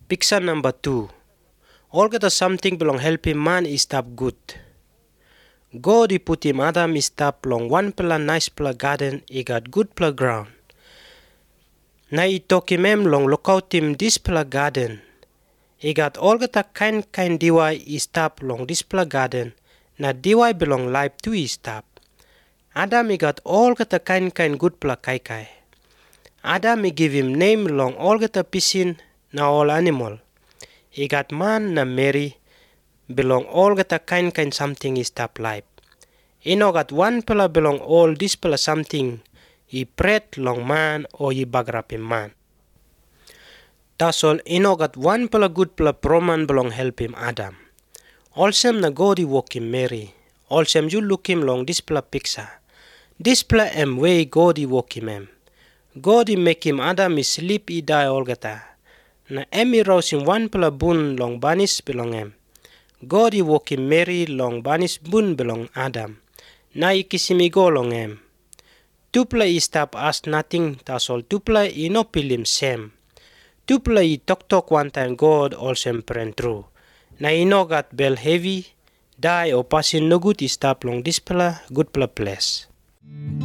Picture number 2. All get something belong helping man is stop good. God he put him Adam is stop long one pla nice pla garden he got good pla ground. Na he talk him long look out him this pla garden. He got all get a kind DY he stop long this pla garden. Na DY belong life to he stop. Adam he got all get a kind good pla kai. Adam he give him name long all get a pisin na all animal. He got man na Mary belong all get a kind something is stop life. He no got one pela belong all this pela something he pret long man or he bagrapin man. That's all he no got one pela good pela proman belong help him Adam. Also na God he walk him Mary. Also you look him long this pela picture. This pela way God he walk him. God he make him Adam he sleep he die all geta. Na he rose him one pela bun long banis belong him. God he walk him Mary long banis bun belong Adam. Na he kiss him go long him. Tupla he stop ask nothing that's all. Tupla he no pill him same. Tupla he talk one time God also print true. Na he no got bell heavy, die or passing no good he stop long this pla good pla place.